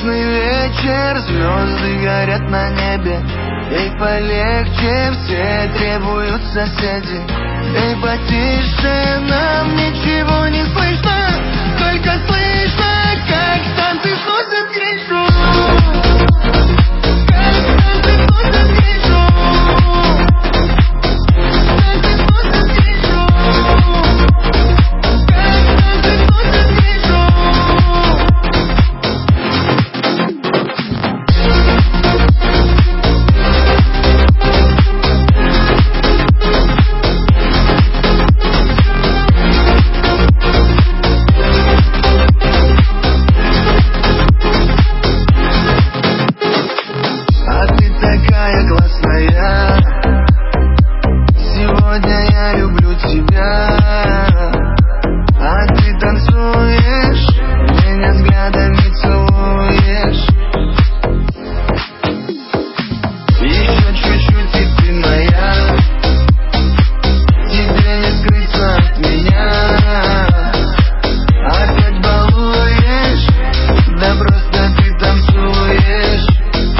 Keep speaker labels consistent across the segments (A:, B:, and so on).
A: Грустный вечер, звезды горят на небе. Эй, полегче, все требуют соседи. Эй, потише, нам ничего не слышно, только слышно, как танцы сносят крышу. Сегодня я люблю тебя, а ты танцуешь, меня взглядами целуешь. Еще чуть-чуть и ты моя, тебе не скрыться от меня. Опять балуешь, да просто ты танцуешь.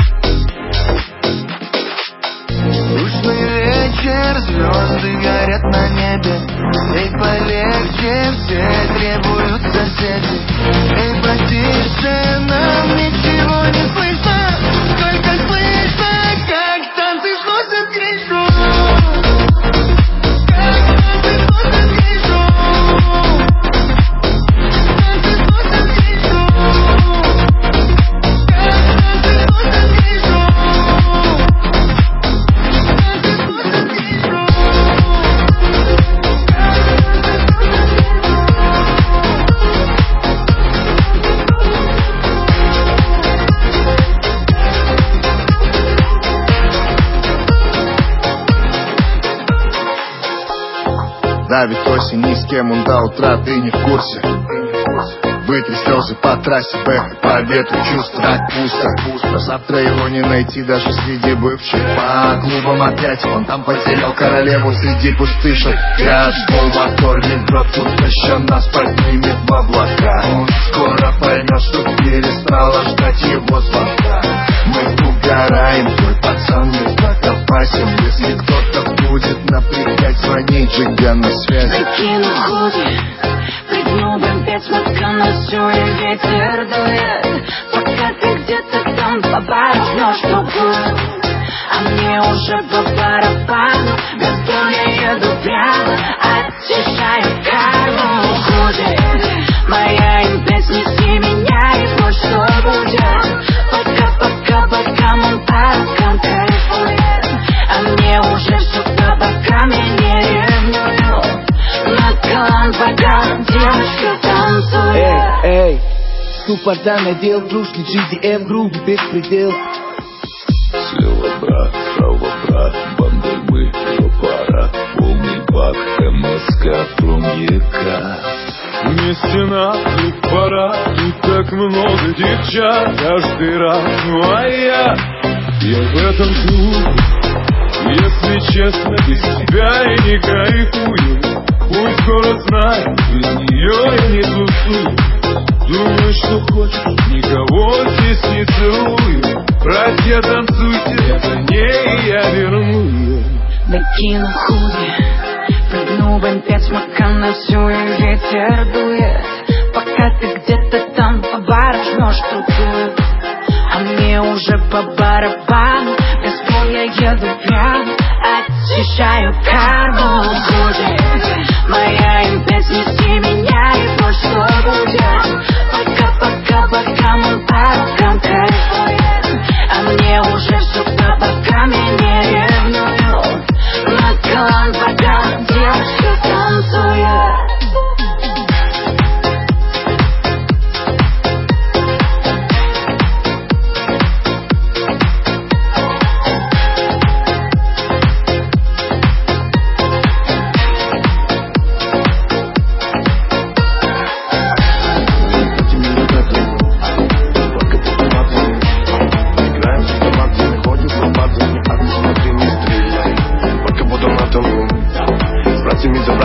A: Грустный вечер, звезды горят на небе. Эй, полегче, все требуют соседи. Эй, потише, нам ничего не слышно, только слышно, как танцы сносят крышу. Как танцы сносят крышу. Танцы сносят крышу. Как танцы сносят крышу.
B: Да, ведь осень ни с кем он до утра, ты не в курсе. Вытри слезы по трассе, бэк, по ветру чувства. Так пусто, завтра его не найти даже среди бывших. По клубам опять, он там потерял королеву среди пустышек. Я жду, мотор не врет, тут еще нас поднимет в облака. Он скоро поймет, что перестала ждать его звонка. Мы угораем, твой пацан не так опасен. Если кто-то будет напрягать, звонить, жига на связи.
C: Закину худи, прыгну бомбец, сматка на всю и ветер дует. Пока ты где-то там по бару жмешь трубку, а мне уже по барабану. Без боя еду прямо, очищаю карму. Худи, моя импресс, неси меня и пусть что будет. Пока мон парком кайфует, а мне уже все по бокам, я не ревную. Наклон бокам, девушка танцует.
D: Эй, ступорда надел, кружки GDM, грубый беспредел.
E: Слева брат, справа брат, бандой мы, его пара. Полный бак, МСК, промьяка.
F: Мне стена, тут пора, тут так много девчат каждый раз. Ну а я в этом клубе, если честно, без тебя я не кайфую. Пусть город знает, без нее я не тусую. Думаю, что хочешь, никого здесь не целую. Братья, танцуйте, это не я верну.
C: Накину худи, прыгну бомбец, смака на всю и ветер дует. Пока ты где-то там по бару жмешь трубку, а мне уже по барабану. Без боя еду прямо, очищаю карму. Худи, моя импресс, неси меня и пусть что будет. Пока мон парком кайфует, а мне уже все по бокам, я не ревную. Наклон бокам, девушка танцует.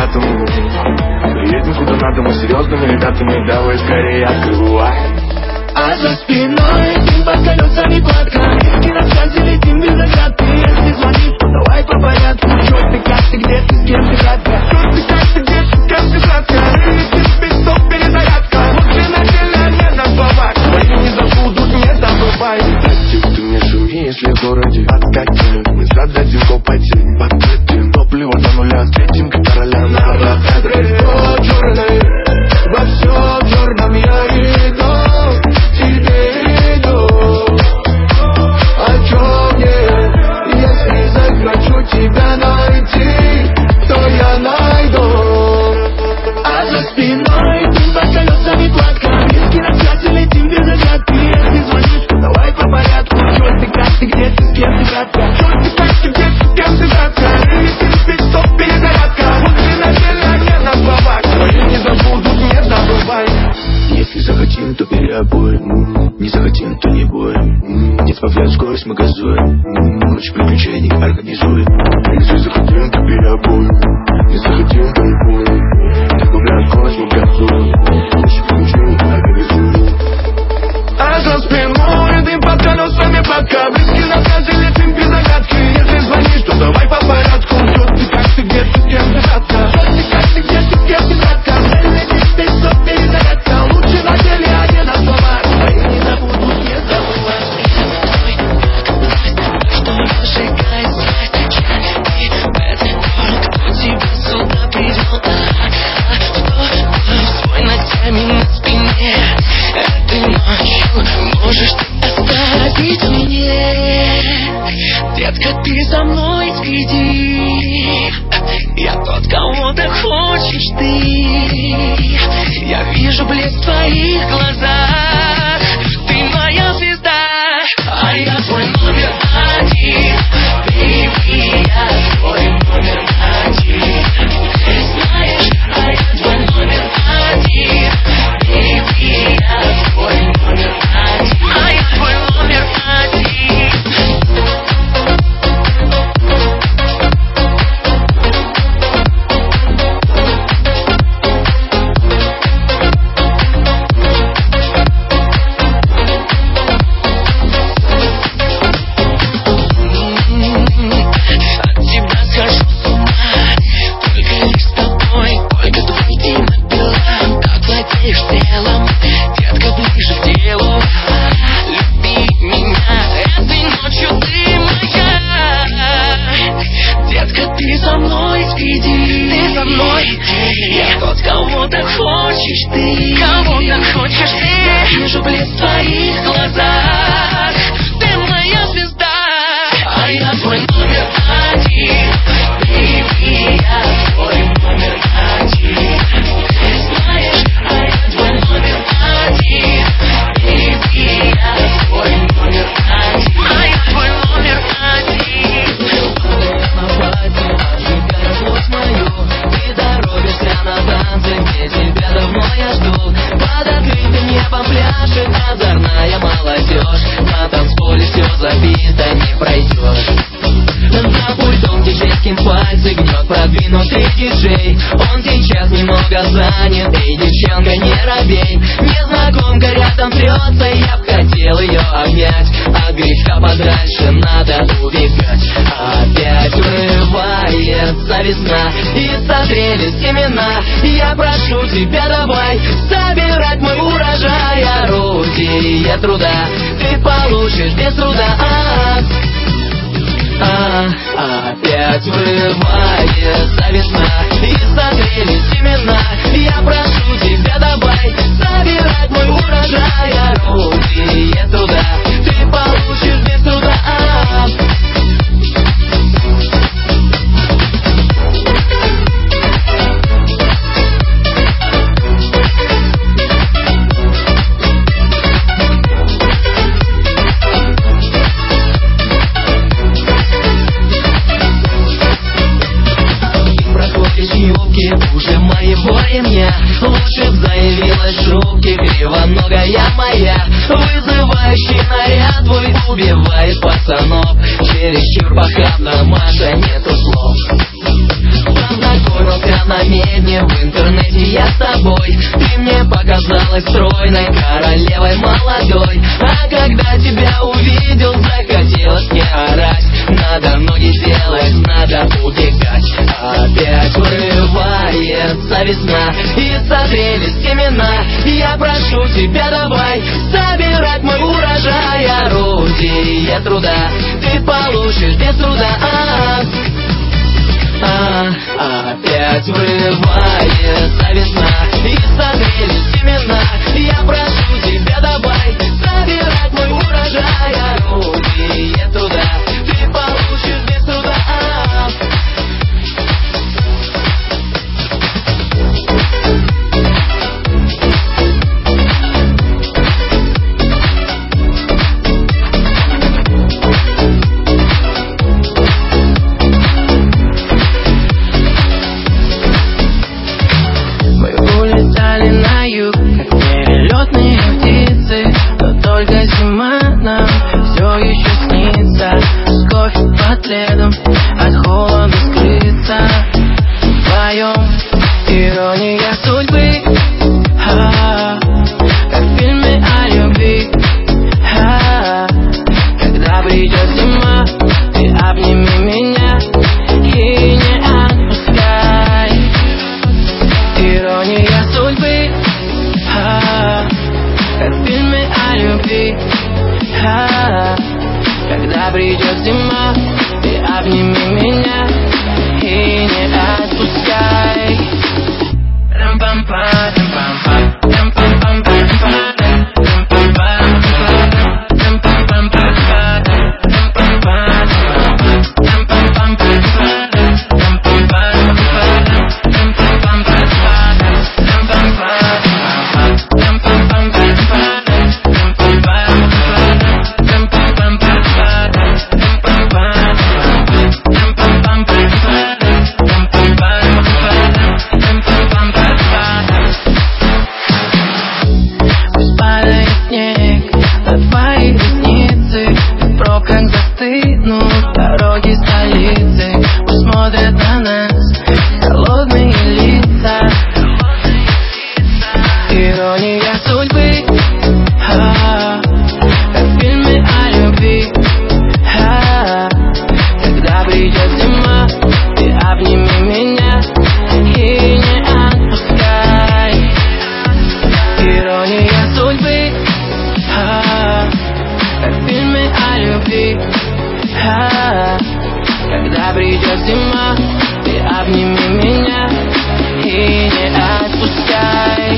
F: Приедем куда надо, мы серьезными ребятами, давай скорее открывай.
A: А за спиной дым под колесами кладка. И на связи летим без оглядки. Если звонишь, то давай по порядку. Чё ты, как ты, где ты, с кем ты, кратко? Чё ты, как ты, где ты, с кем ты, кратко? Летим без стоп, перезарядка. Лучше на деле, не на словах. Твои не забудут, не забывай. Братик, ты не шуми, если в городе откатим. Мы зададим копоть, подкатим. Топливо до нуля, встретим короля на ротадре. О, черный, во всем черном я иду. Тебе иду. О чем мне? Если захочу тебя найти, то я найду. А за спиной дым под колесами кладка. Виски на связи, летим без оглядки. Если звонишь, то давай по порядку. Чё ты, как ты, где ты, с кем ты, кратко? Чё ты, как ты, где ты, с кем ты, кратко? Летим без стоп, перезарядка. Лучше на деле, а не на словах. Твои не забудут, не забывай. Если захотим, то переобуем. Не захотим, то не будем. Не сбавляй скорость, мы газуем. Ночь приключений организуем. Если захотим, то переобуем. Не захотим, то не будем. Не сбавляй скорость, мы газуем. Ночь приключений организуем. А за спиной дым под колесами бабка. Близки на связи, летим без загадки. Если звонишь, то давай по порядку. Чё ты, как ты, где ты, с кем ты, кратко? Чё ты, как ты, где ты, с кем ты, кратко? Летишь без стоп, перезарядка. Лучше на деле, а не на словах. Твои не забудут, не забывай.
C: Что разжигает свой стакан? И в этот город, кто тебя сюда привел? Что свой ногтями на спине? Этой ночью можешь ты оставить мне. Детка, ты за мной следи. Я тот, кого ты хочешь ты. Я вижу блеск в твоих глазах. Ты моя звезда, а я твой номер один. Baby, я твой номер один. Ты знаешь, а я твой номер один. Baby, я твой номер один. А я твой номер один. Я тот, кого ты хочешь ты. Кого ты хочешь ты. Я вижу блеск в твоих глазах. Ты моя звезда, а я твой номер один. Baby, я твой номер один. Ты знаешь, а я твой номер один. Baby, я твой номер один. А я твой номер один.
A: На пальце обжигает плоть мою. Ты торопишься на танцы, где тебя давно я жду. Под открытым небом пляшет озорная молодежь. На танцполе все забито, не пройдешь. За пультом диджейским пальцы гнет продвинутый диджей. Он сейчас немного занят, эй, девчонка, не робей. Незнакомка рядом трется, я б хотел ее обнять. От греха подальше надо убегать. Опять вырывается весна, и созрели семена. Я прошу тебя, давай собирать мой урожай. Орудие труда ты получишь без труда. Опять вырывается весна, и созрели семена. Я прошу тебя, давай собирать мой урожай. Орудие труда ты получишь без труда. Уже моего ремня лучше б заявилась шубки. Кривоногая моя, вызывающий наряд твой убивает пацанов. Чересчур похабно, Маша, нету слов. Познакомился на медне, в интернете я с тобой. Ты мне показалась стройной королевой молодой.
C: Я прошу тебя, давай собирать мой урожай. Орудие труда ты получишь без труда. Опять врывается весна и согрелись семена. Я прошу тебя, давай собирать мой урожай. Орудие труда ты получишь без труда. На юг, как перелетные птицы, но только зима нам все еще снится. С кофе под пледом от холода скрыться. Вдвоем ирония судьбы, как в фильме о любви. Когда придет зима, ты обними меня и не отпускай. Ирония судьбы, как в фильме о любви. Когда придет зима, ты обними меня и не отпускай. Дороги столицы посмотрят на нас холодные лица. Ирония судьбы, как в фильме о любви. Когда придет зима, ты обними меня и не отпускай. Ирония судьбы, как в фильме о любви. Когда придет зима, ты обними меня и не отпускай.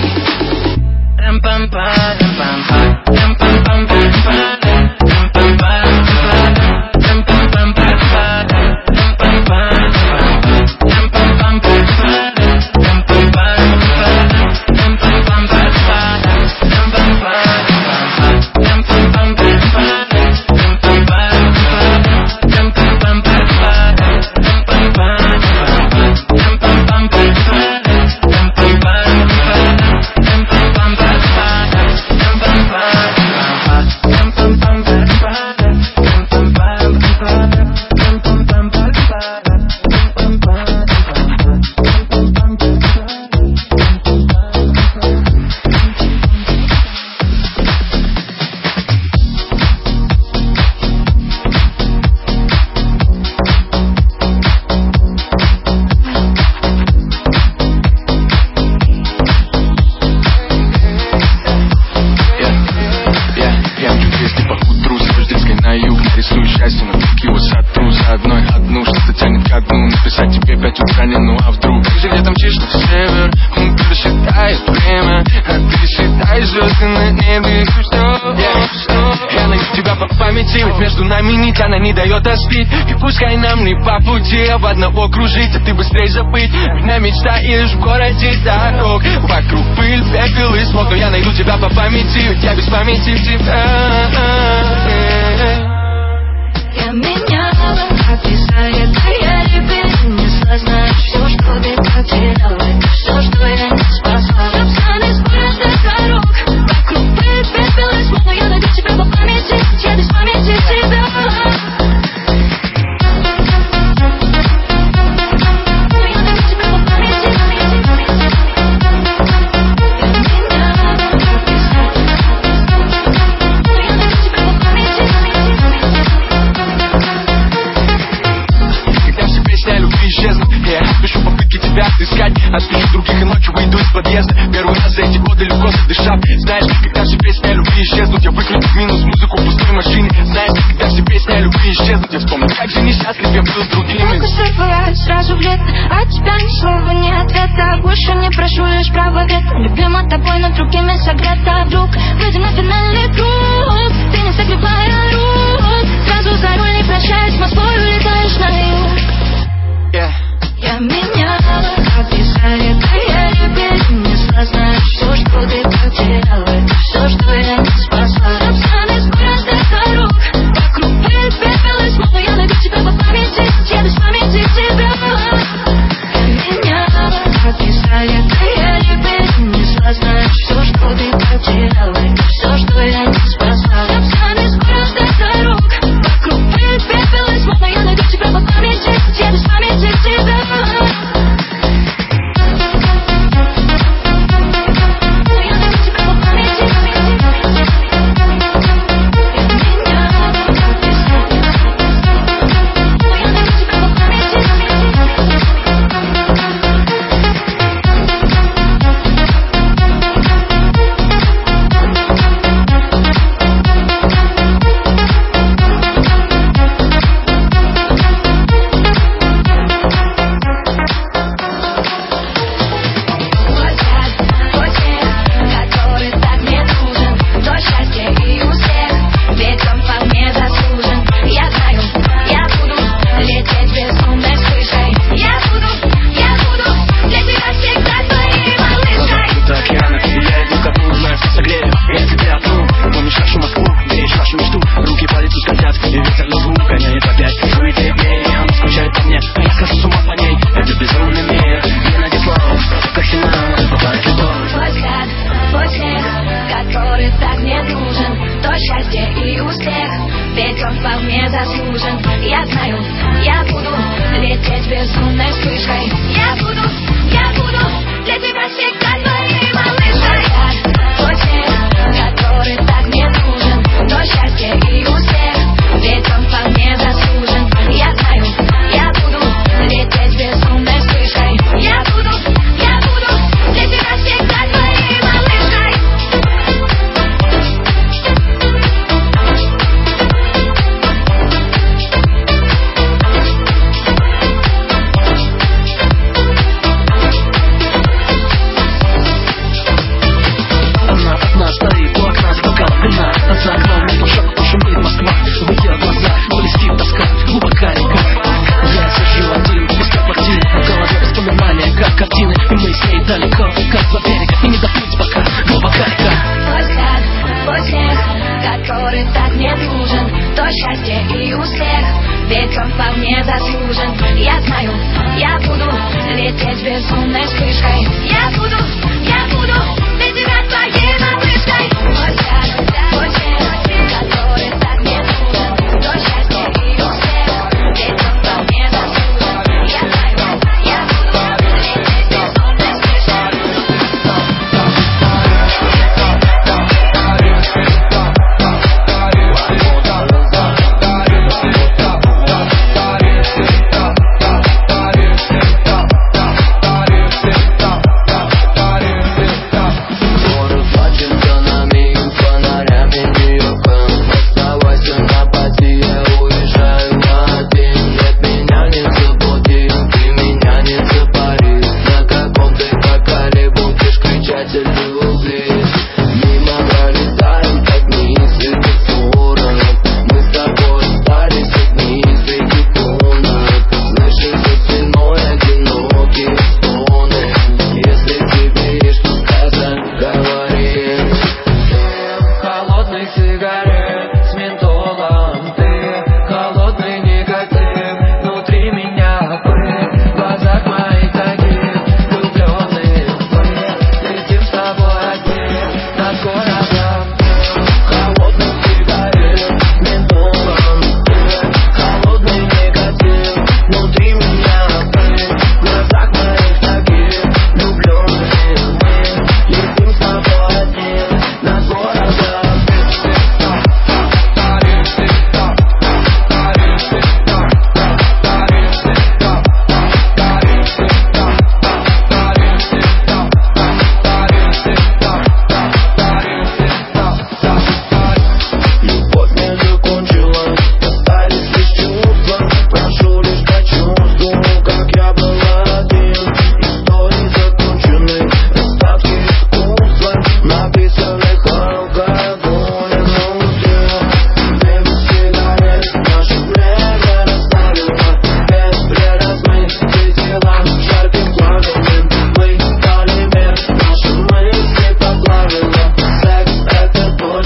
F: Написать тебе 5 утра, ну а вдруг ты где там чишь на север, он пересчитает время, а ты считаешь звезды на небе. Что? Я найду тебя по памяти, ведь между нами нить, она не дает остыть. И пускай нам не по пути, об одного кружить, а ты быстрей забыть. Меня мечтаешь в городе дорог, вокруг пыль, пепел и смог. Но я найду тебя по памяти, ведь я без памяти в тебя.
C: Я меняла, описает твоя любовь. Не знаешь все, что ты потеряла. Это все, что я не спасла. Написаны спорят до дорог, вокруг пыль, пепел и смог. Но я найду тебя по памяти, ведь я без памяти в тебя.
F: Отпишу других и ночью выйду из подъезда. Первый раз за эти годы легко
G: дышать. Знаешь, когда все песни о любви исчезнут, я выключу минус музыку в пустой машине. Знаешь, когда все песни о любви исчезнут, я вспомню, как же несчастлив я был с другими.
H: Бывает сразу в лето, от тебя ни слова, ни ответа. Больше не прошу, лишь право вето. Любима тобой, но другими согрета. Вдруг выйдем на финальный круг. Ты не согревая рук. Сразу за руль не прощаясь, в Москву улетаешь на юг. Я меняла, как писали твои перенесла. Знаешь, все, что ты потеряла, это все, что я не спасла. Рапсаны скорость дорог, вокруг пыль, пепел и смог. Но я найду тебя по памяти, я без памяти тебя. Я меняла, как писали твои перенесла. Знаешь, все, что ты потеряла, это все, что я не спасла. Рапсаны скорость дорог, вокруг пыль, пепел и смог. Но я найду тебя по памяти, я без памяти тебя.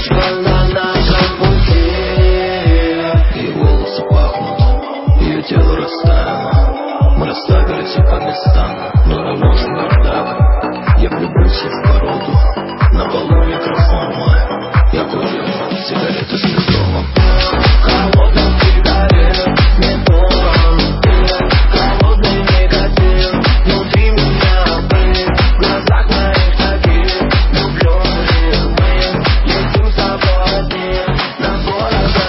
A: точка на нашем пути.
E: Ее волосы пахнут, ее тело растаяло. Мы расставили все по местам, но равнодушен бардак. Я влюбился в породу, на полу микрофон мой. Я курю сигареты с листовым.
A: Холодных сигарет, не дом. Холодный негатив, внутри меня брызг. В глазах моих таких влюбленных мы летим с тобой одни на города.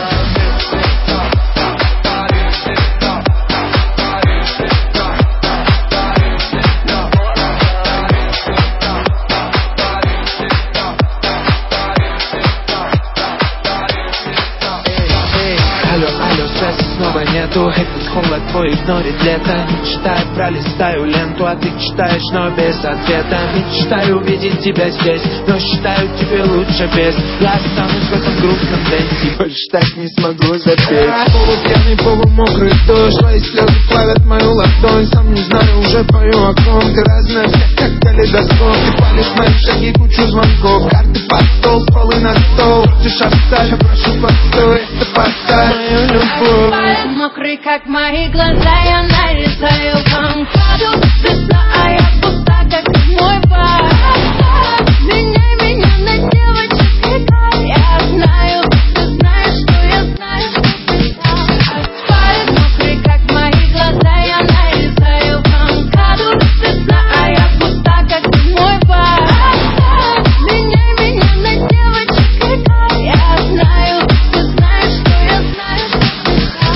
D: Алло, связи снова нету. Этот холод твой игнорит лето. Мечтаю, пролистаю ленту, а ты читаешь, но без ответа. Мечтаю увидеть тебя здесь, но считаю тебе лучше без. Я останусь в этом грустном денсе, больше так не смогу запеть. Полупьяный, полумокрый дождь, твои слезы плавят мою ладонь. Сам не знаю, уже пою окном. Ты разная вся, как калейдоскоп. Ты палишь мои шаги, кучу звонков. Карты под стол, полы на стол. Хочешь оставь, я прошу, постой. Это поставь мою любовь.
H: Мокрый, как мои глаза, я нарезаю банкаду. Весна, а я пуста, как мой бар. Меняй меня на девочек, я знаю, ты знаешь, что я знаю, что ты там. Асфальт, мокрый, как мои глаза, я нарезаю банкаду. Весна, а я пуста, как мой бар. Меняй меня на девочек, я знаю, ты знаешь, что я знаю, что ты там.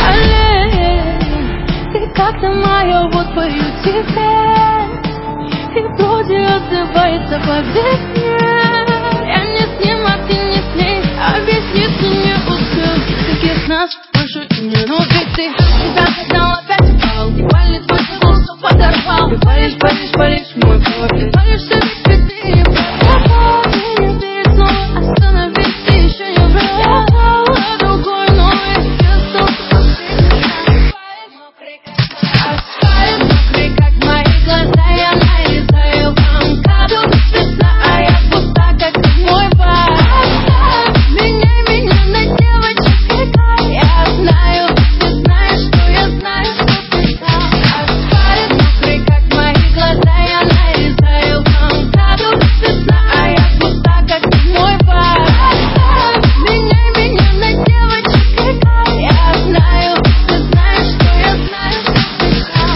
H: Ты как-то мою вот твою теперь, и вроде отзывается по весне. Я не с ним, а ты не с ней, объясниться не успел. Таких нас больше не нужны. Ты загнал опять упал, палец твой волосы подорвал. Ты палишь мой кровь, ты палишься ведь цветы и пропал. Ты не веришь снова, остановись, ты еще не врал. А другой новый свет стал асфальт, мокрый, как мои глаза, я нарезаю банкаду. Весна, а я пуста, как мой бар. Меняй меня на девочек, я знаю, ты знаешь, что я знаю, что ты там. Асфальт, мокрый, как мои глаза, я нарезаю банкаду. Весна, а я пуста, как мой бар. Меняй меня на девочек, я знаю, ты знаешь, что я знаю, что ты там.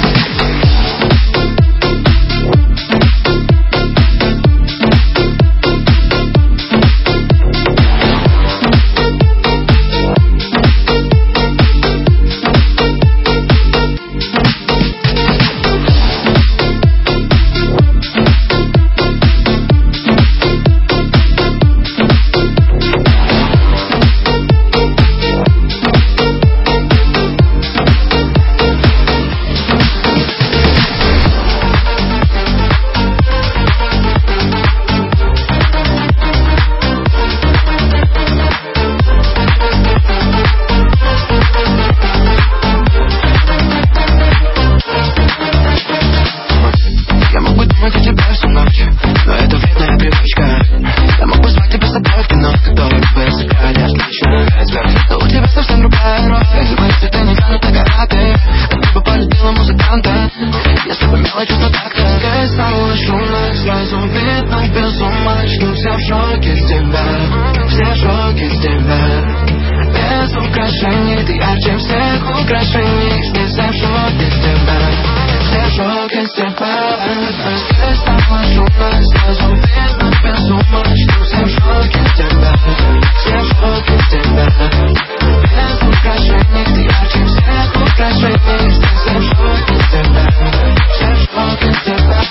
A: Я мог бы думать о тебе всю ночь, но это вредная привычка. Я мог бы звать тебя с собой в кино, в которое бы сыграли отлично айсберг. Но у тебя совсем другая роль, твои цветы не канут на карате. А ты бы полюбила музыканта, если бы имела чувство такта. Здесь стало шумно, сразу видно без ума, что все в шоке с тебя, все в шоке с тебя. Без украшений ты ярче всех украшений. Здесь все в шоке с тебя, все в шоке с тебя. Здесь стало шумно, сразу видно без ума, что все в шоке с тебя, все в шоке с тебя. Без украшений ты ярче всех украшений. Здесь все в шоке с тебя, все в шоке с тебя.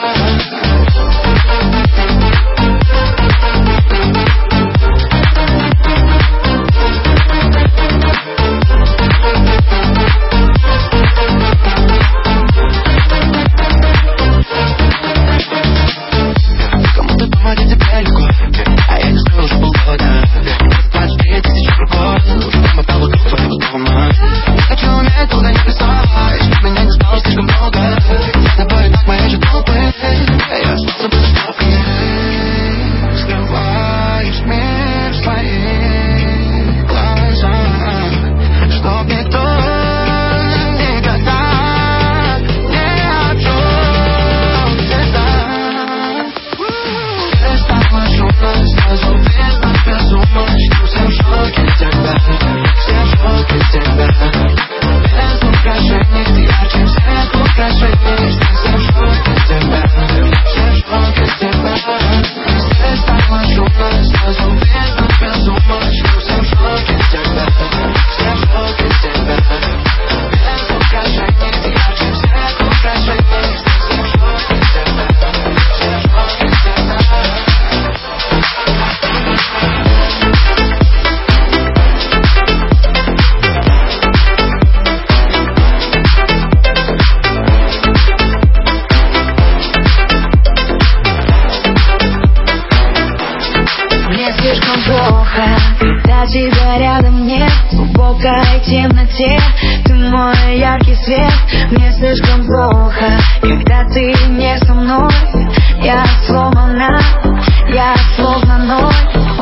C: слишком плохо, когда тебя рядом нет. В глубокой темноте ты мой яркий свет. Мне слишком плохо, когда ты не со мной. Я сломана, я словно ноль.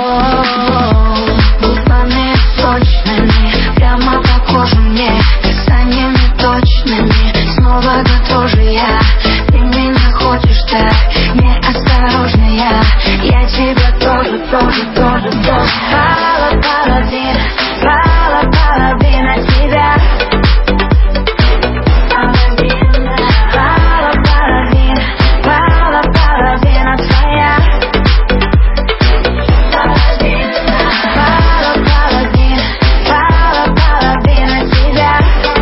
C: Губами сочными, прямо по коже мне, касаниями точными. Снова дотожи я, ты меня хочешь так неосторожно я тебя тоже. Половина тебя. Половина твоя. Половина тебя.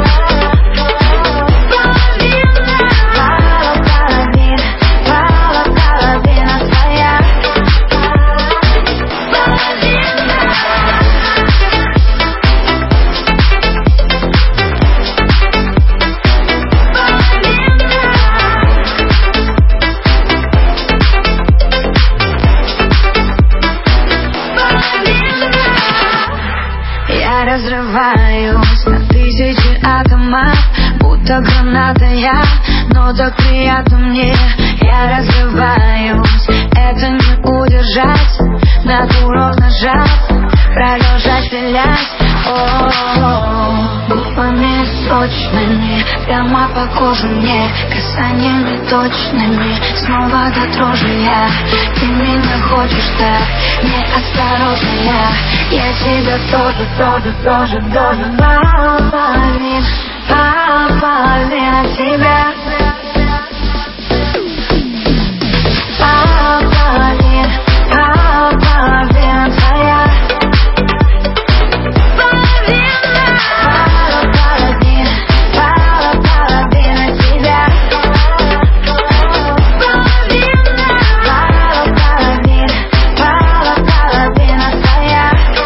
C: Половина твоя. Я разрываюсь на тысячи атомов, будто граната я, но так приятно мне. Я разрываюсь, это не удержать, натурок нажав, продолжать стрелять. Губами сочными, прямо по коже мне, касаниями точными. Снова до дрожи я, ты меня хочешь так неосторожно я тебя тоже. Половина тебя. Половина твоя. Половина тебя. Половина твоя.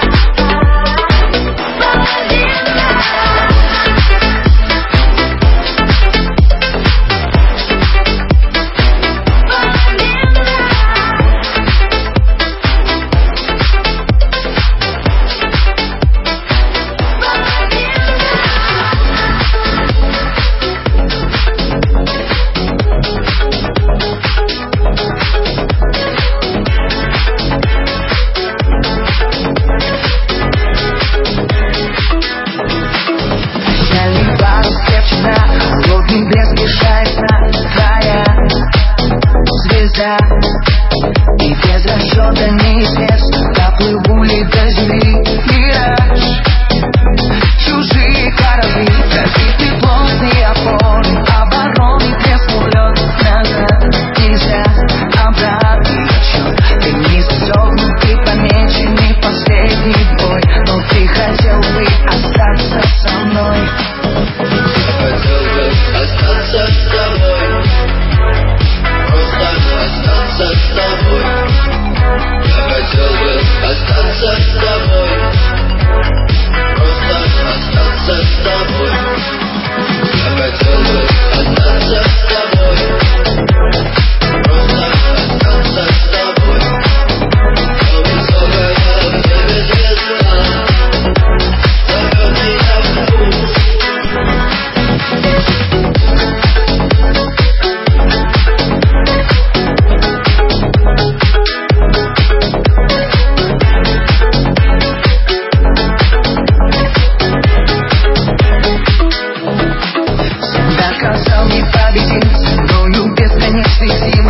A: Холодный блеск мешает нам твоя звезда. И без расчета неизвестно, доплыву ли до земли мираж. Чужие корабли, разбиты плотные опоры, обороны треснул лед назад. Нельзя обратный отсчет, ты не согнутый, помеченный последний бой. Но ты хотел бы остаться со мной.
E: Хотел бы остаться с тобой, просто остаться с тобой. Я хотел бы остаться с тобой, просто остаться с тобой. Я хотел бы остаться с тобой, просто остаться с тобой. Но высокая в небе звезда зовет меня в путь.
A: Доказал непобедим, ценою бесконечных зим.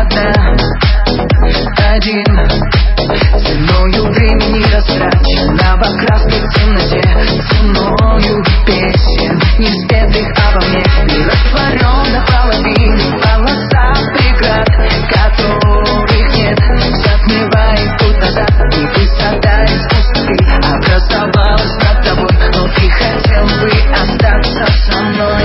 A: Один, ценою времени растраченного краской в темноте, ценою песен, не спетых обо мне, не растворенных половин, полоса преград, которых нет, затмевает путь назад. И высота из пустоты образовалась над тобой, но ты хотел бы остаться со мной.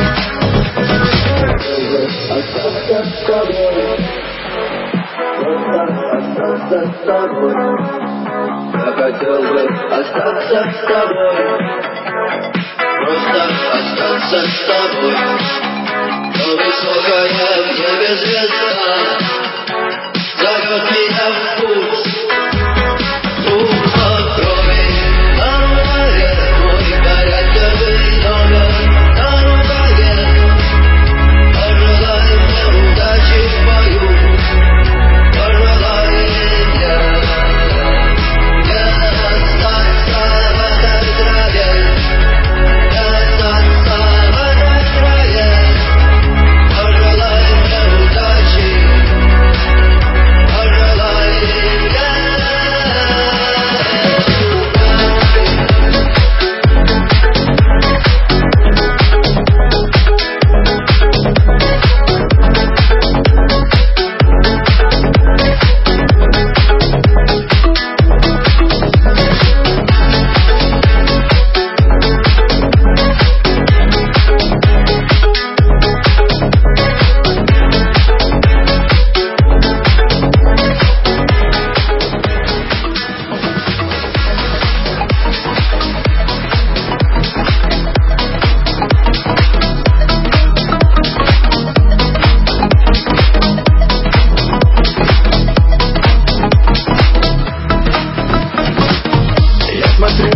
E: Остаться с тобой, просто остаться с тобой. Я хотел бы остаться с тобой, просто остаться с тобой. Но высокая в небе звезда зовет меня в путь.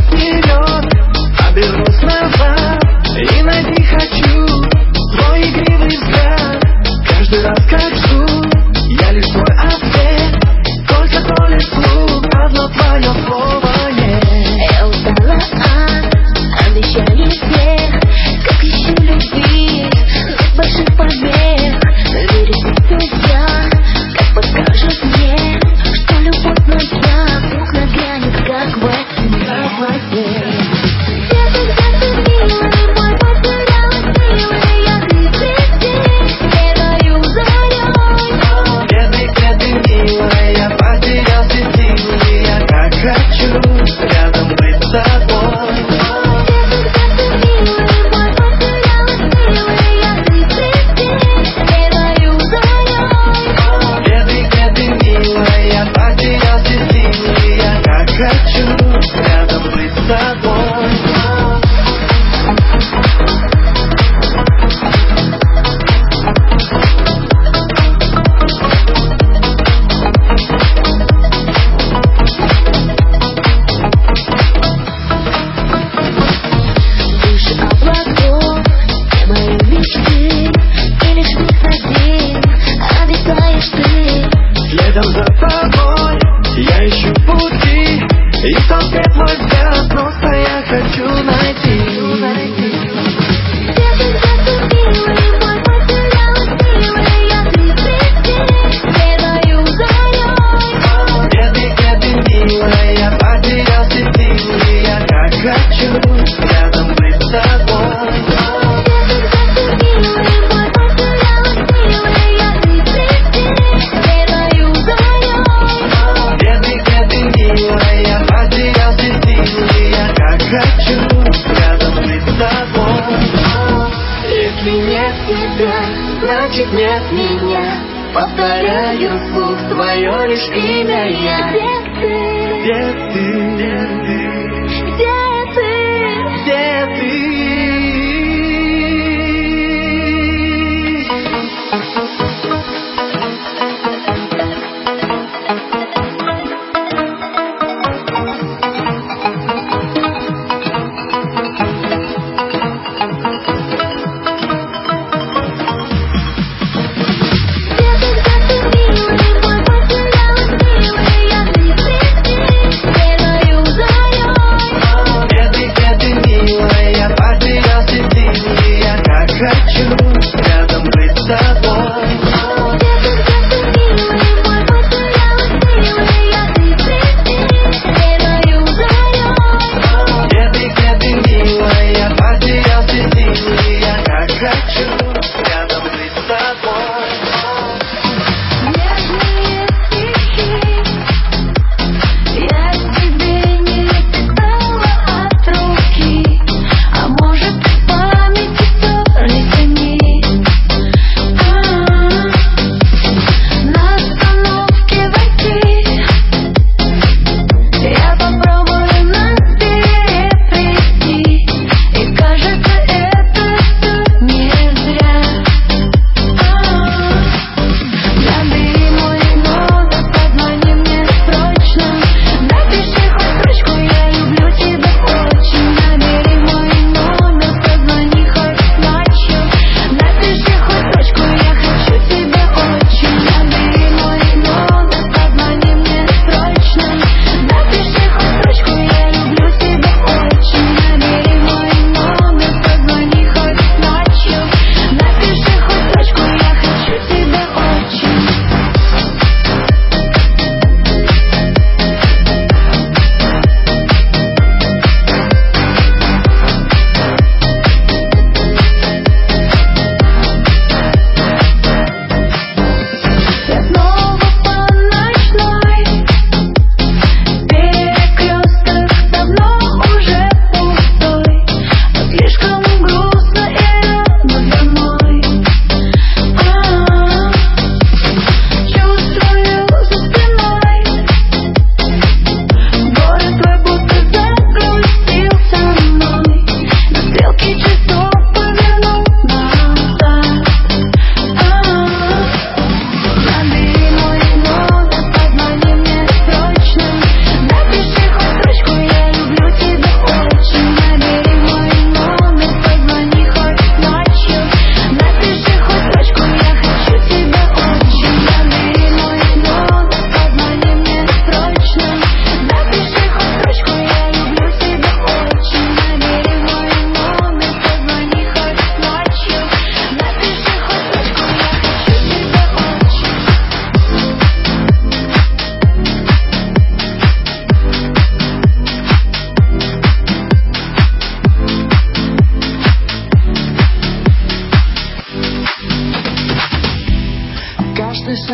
A: вперед, обернусь назад и найти хочу твой игривый взгляд. Каждый раз как жду, я лишь твой ответ, только то лишь звук, одно твое слово нет.
H: Я устала от обещаний всех, как ищу любви, без больших побед. Верить нельзя, как подскажет мне, что любовь моя вдруг нагрянет, как во сне.
A: Рядом быть с тобой. Бедный, милая, я потерялся силы. Я как хочу рядом быть с тобой. Следом за тобой я ищу пути, и в толпе твой взгляд просто я хочу найти. Бедный, милая, я потерялся силы. Я как хочу рядом быть с тобой. Если нет тебя, значит нет меня. Повторяю вслух твое лишь имя я. Где ты?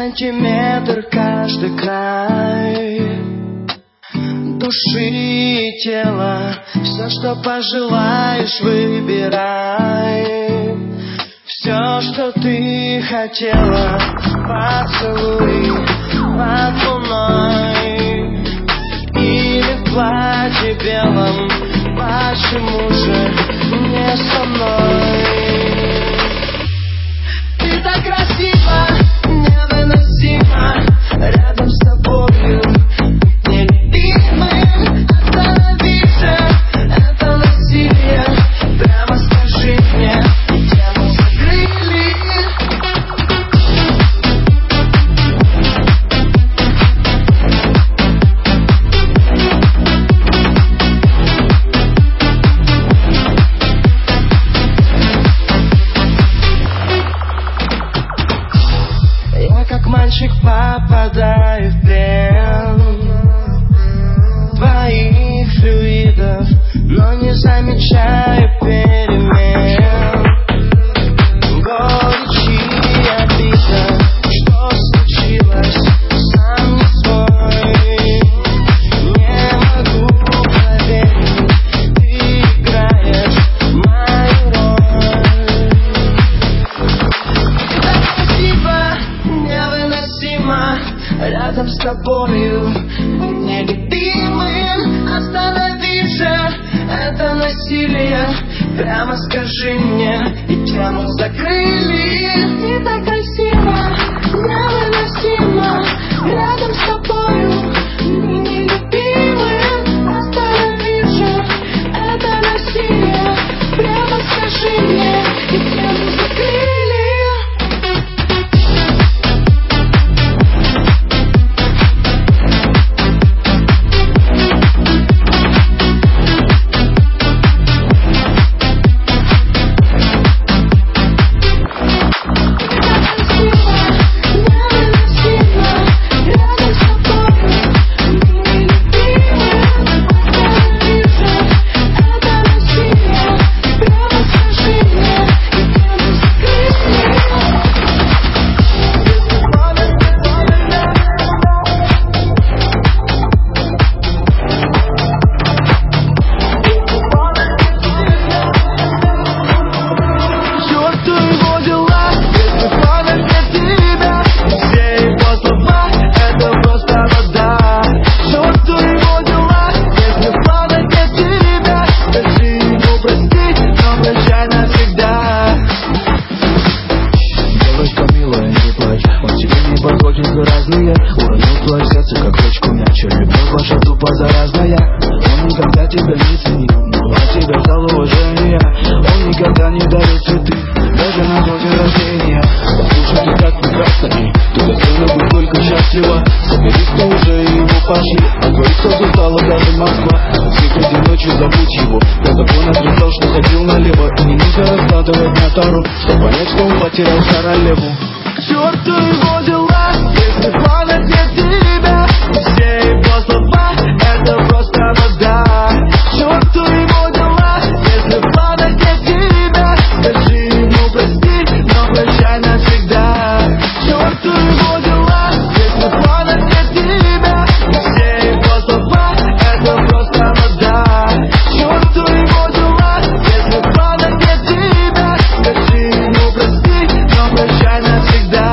A: сантиметр, каждый край души и тела. Все, что пожелаешь, выбирай. Все, что ты хотела, поцелуй под луной или в платье белом. Почему же не со мной? Ты так красива, невыносимо рядом с тобою. Нелюбимым останови же это насилие. Прямо скажи мне, тему закрыли. Мальчик, попадаю в плен твоих флюидов, но не замечаю перемен. Горечь и обида, что случилось, сам не свой. Не могу поверить, ты играешь мою роль. Так красиво, невыносимо рядом с тобою. Нелюбимым останови же это насилие. Прямо скажи мне, и тему закрыли. Ты так красиво, невыносимо рядом с тобою. Нелюбимым останови же это насилие. Прямо скажи мне, и тему закрыли.
F: Чтобы понять, что он потерял королеву.
A: К черту его дела, если планы для тебя. Все его слова — это просто вода. К черту его дела, если планы для тебя. Скажи ему прости, но прощай навсегда. К черту его дела, если планы для тебя. Все его слова — это просто вода. К черту его дела, если планы для тебя. Скажи ему прости, но прощай навсегда.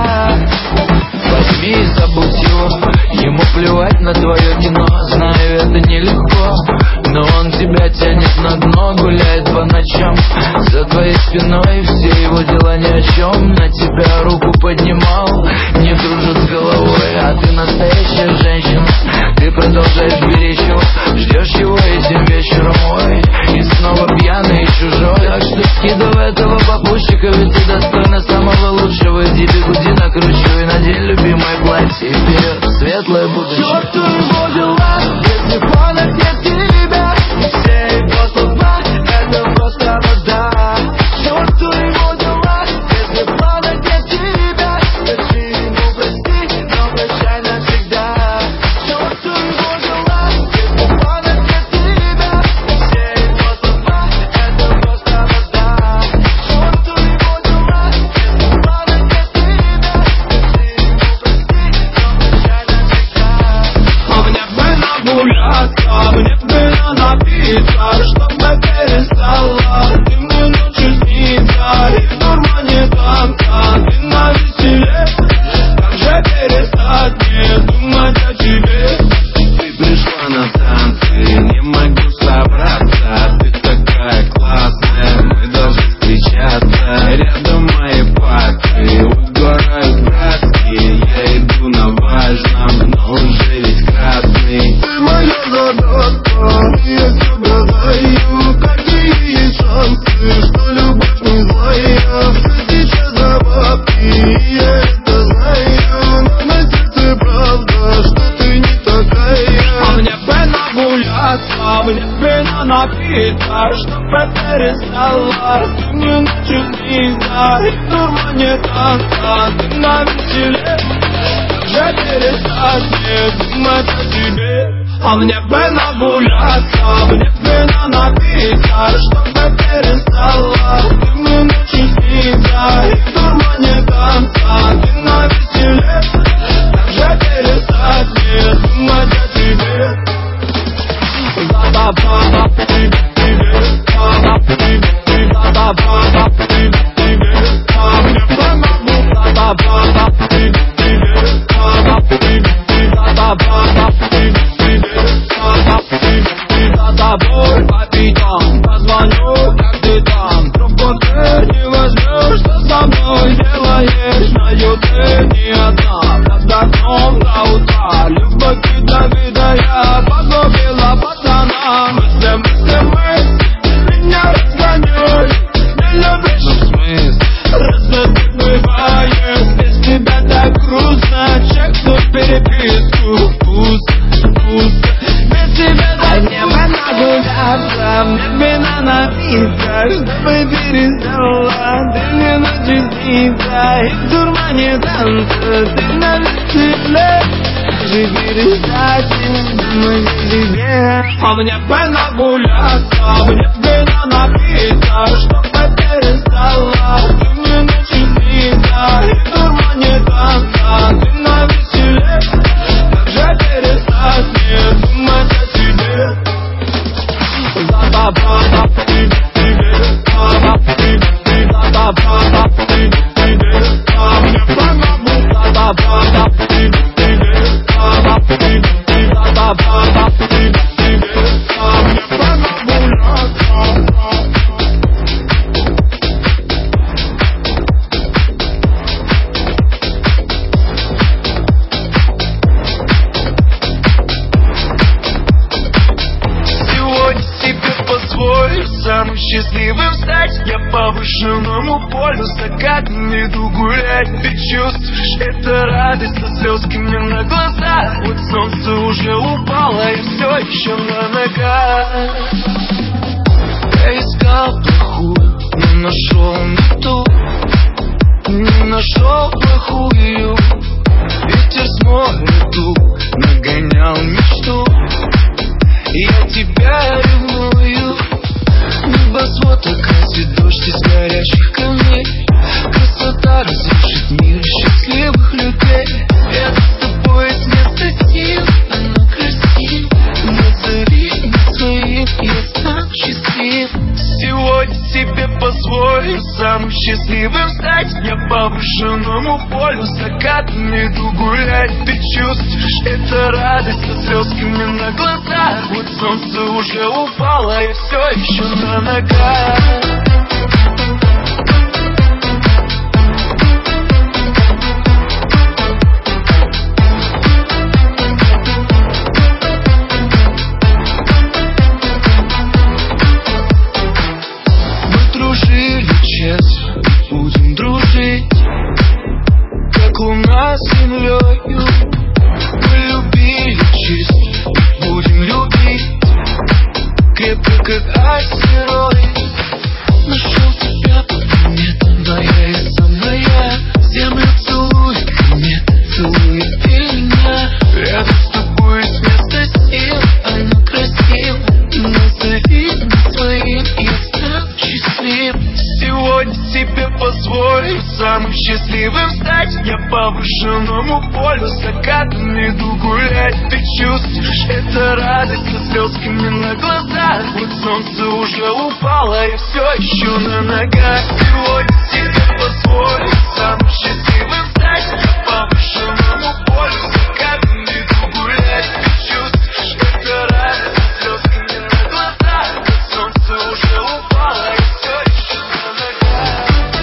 D: Возьми и забудь его, ему плевать на твое кино. Знаю, это нелегко, но он тебя тянет на дно. Гуляет по ночам за твоей спиной. Все его дела ни о чем. На тебя руку поднимал, не дружит с головой. А ты настоящая женщина, ты продолжаешь беречь его. Ждешь его этим вечером, ой, и снова пьяный и чужой. Так что скидывай этого попутчика, ведь ты достойна самого лучшего. Иди бегуди накручивай, надень любимое платье и вперед, светлое будущее.
A: Черту его дела, если планы для тебя. Все его слова — это просто вода. Черту его дела, если планы для тебя. Скажи ему прости, но прощай навсегда. Черту его дела, если планы для тебя. Все его слова — это просто вода. Черту его дела, если планы для тебя. Скажи ему прости.
D: гуляться, мне вина напиться, чтоб перестала. Ты мне ночью снится, и в дурмане танца. Ты на веселе, же перестать не думать о тебе. А мне вина гуляться, мне вина напиться, чтоб перестала. Ты мне ночью снится, и в дурмане танца. Ты на веселе, же перестать не думать о тебе. Тобой по пятам позвоню, как ты там. Трубку ты не возьмешь, что со мной делаешь? Знаю, ты не одна, под окном до утра. Любовь для вида я погубила пацана. Мысли меня разгоняют. Не любишь смысл, разве ты бываешь? Без тебя так грустно, чекнуть переписку. Пусть без тебя так не гуляться, мне вина напиться, чтобы перестала. Ты мне ночью снится, и в дурмане танца. Ты на веселе, же перестать не думать о тебе. А мне вина гуляться, мне вина напиться, чтобы перестала. Ты мне ночью снится, и в дурмане танца. Ты на веселе, же перестать не думать о тебе.
A: Самым счастливым стать, я по повышенному полю закатом иду гулять. Ты чувствуешь, это радость со слезками на глазах. Вот солнце уже упало и все еще на ногах. Я искал плохую, но нашел не ту. Не нашел плохую. Ветер с моря дух нагонял мечту. Я тебя ревную. Небосвод окрасит дождь из горящих камней. Красота разрушит мир счастливых людей. Рядом с тобой вместо сил, оно красиво. Назови меня своим, я стану счастлив. Сегодня себе позволю самым счастливым стать. Я по повышенному полю закатом иду гулять. Ты чувствуешь, это радость со слезками на глазах. Вот солнце уже упало и все еще на ногах. Будем дружить, как луна с землею. Мы любили чисто, будем любить крепко, как астероид. Нашел тебя по планетам, моя и самая. Землю целует комета, целует меня. Рядом с тобой вместо сил, оно красиво. Назови меня своим, я стану счастлив. Сегодня себе позволю самым счастливым стать. Я по повышенному полю закатом иду гулять. Ты чувствуешь, это радость со слезками на глазах. Вот солнце уже упало и все еще на ногах. Сегодня себе позволю самым счастливым стать. Я по повышенному полю закатом иду гулять. Ты чувствуешь, это радость со слезками на глазах. Вот солнце уже упало и все еще на ногах.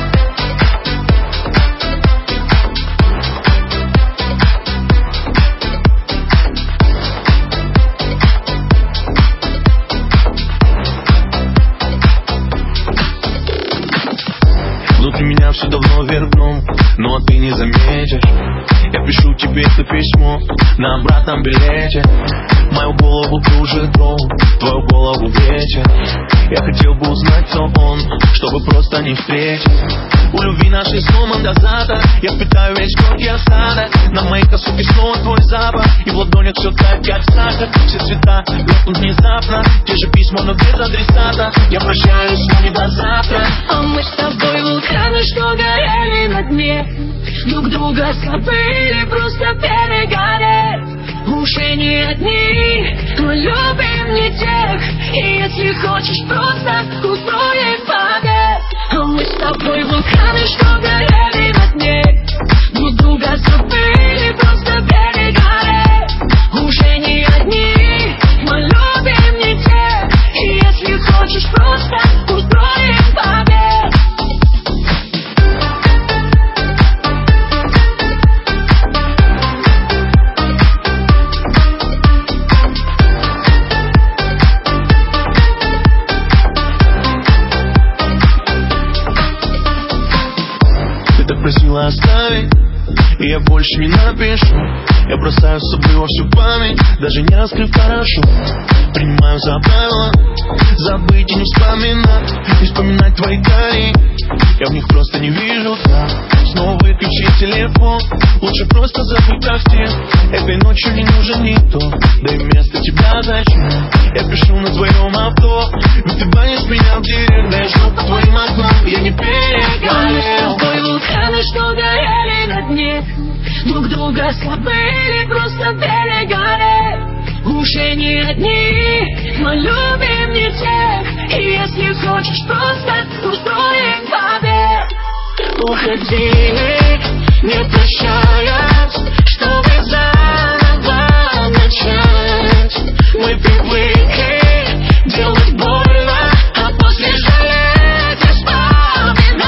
E: Внутри меня все давно вверх дном, но ты не заметишь. Я пишу тебе это письмо на обратном билете.
I: Мою голову кружит дрон, твою голову ветер. Я хотел бы узнать, кто он, чтобы просто не встретить. У любви нашей сломан дозатор. Я впитаю весь горький осадок. На моей косухе снова твой запах. И в ладонях все тает, как сахар. Все цвета лопнут внезапно. Те же письма, но без адресата. Я прощаюсь, но не до завтра.
H: А мы с тобой вулканы, что горели на дне. Друг друга забыли, просто перегорели. Уши не одни, мы любим не тех. И если хочешь, просто устроим побег. А мы с тобой вулканы, что горели на дне. Друг друга забыли, просто перегорели. Уже не одни, мы любим не тех. И если хочешь, просто устроим побег.
I: Просила оставить, и я больше не напишу. Я бросаю с собой во всю память, даже не раскрыв хорошо. Принимаю за правило забыть и не вспоминать. Не вспоминать твои дали, я в них просто не вижу дна. Снова выключи телефон, лучше просто забыть о всех. Этой ночью не нужен никто, да и вместо тебя зачем. Я пишу на твоем авто, ведь ты банишь меня в директ. Да я жду по твоим окнам, я не перегорел.
H: Вулканы, что горели на дне. Друг друга забыли, просто перегорели. Уже не одни, мы любим не тех. И если хочешь, просто устроим побег. Уходили, не прощаясь, чтобы заново начать. Мы привыкли делать больно, а после жалеть и вспоминать.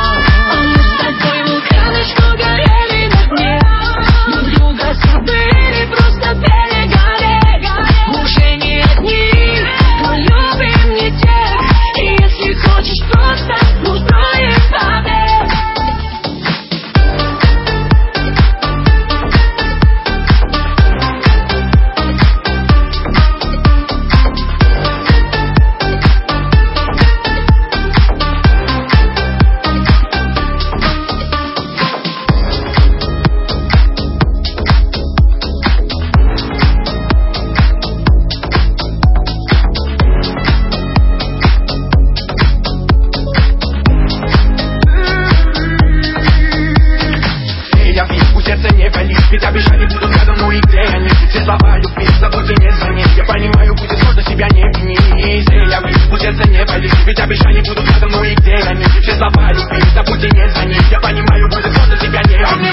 G: Ведь обещали будут рядом, ну и где они? Все слова любви, забудь и не звони. Я понимаю, будет сложно, себя не вини. Я выйду, сердце не болит. Ведь обещали будут рядом, ну и где они? Все слова любви, забудь и не звони. Я понимаю, будет сложно, себя не вини.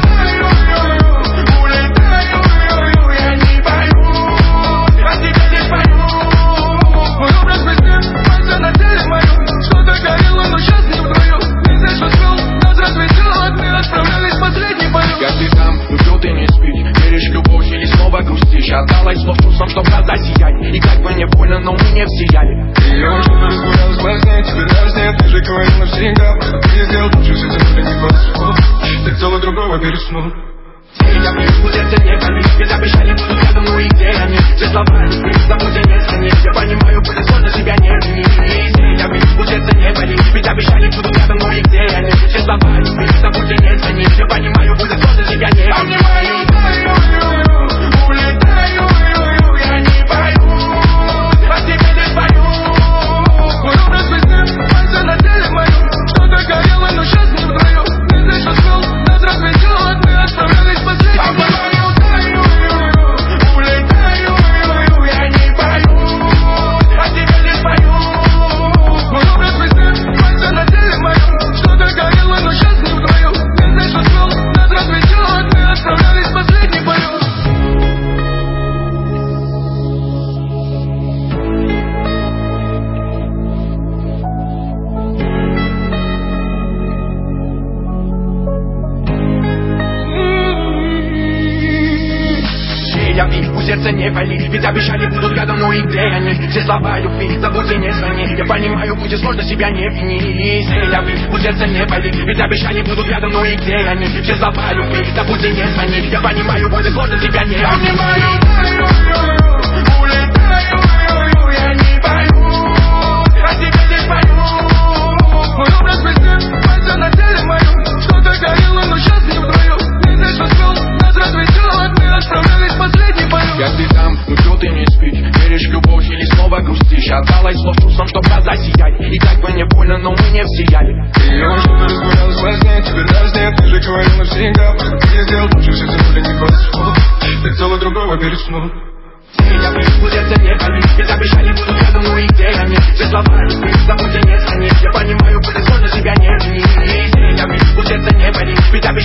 G: Улетаю, я не боюсь, а тебя здесь боюсь. Мой образ блестит, пальцы на теле моем. Что-то горело, но сейчас не вдвоем. Не знаю, что свел, нас развесело. Мы отправлялись в последний полет. Как ты там, любил ты не спишь. Веришь в любовь или снова грустишь. Отдалась снова чувством, что глаза сияют. И как бы не больно, но мы не всияли.
F: Ее что-то разбурялось позднее, теперь раз нет. Ты же говорил навсегда, ты сделал лучше, с этим были не класс. Так целый другого переснул.
G: Я пишу, сердце не болит. Ведь обещали будут рядом, ну и где они? Все слова любви, забудь и не звони. Я понимаю, будет сложно, себя не вини. Я пишу, сердце не болит. Ведь обещали будут рядом, ну и где они? Все слова любви, забудь и не звони. Я понимаю, будет сложно, себя не вини. Улетаю, я не боюсь, а тебе здесь боюсь.
F: Мой образ блестит, пальцы на теле моем. Что-то горело, но сейчас не вдвоем. Не знаю, что свел, нас развесело. Мы отправлялись в последний полет.
G: Улетаю, я не боюсь, а тебе здесь боюсь.
F: Мой образ блестит, пальцы на теле моем. Что-то горело, но сейчас не вдвоем. Не знаю, что свел, нас развесело. Мы отправлялись в последний полет.
G: Я вижу, сердце не болит. Ведь обещали будут рядом, ну и где они? Все слова любви, забудь и не звони. Я понимаю, будет сложно, себя не вини. Я вижу, сердце не болит. Ведь обещали будут рядом, ну и где они? Все слова любви, забудь и не звони. Я понимаю, будет сложно, себя не вини.
J: казалось, что вкусом то глаза сияли. И так бы не больно, но мы не всияли.
G: И он что-то разгулялась во сне, теперь нас нет. Ты же говорил навсегда, поэтому я сделал лучше, все тем более не 20 слов. Ты целый другого перед сном.
J: Я привык, это не болит. Ведь обещали, буду рядом, ну и где они? Все слова любви, забудь, не звони. Я понимаю, были сложно, тебя не вини. Я привык, это не болит. Ведь обещали,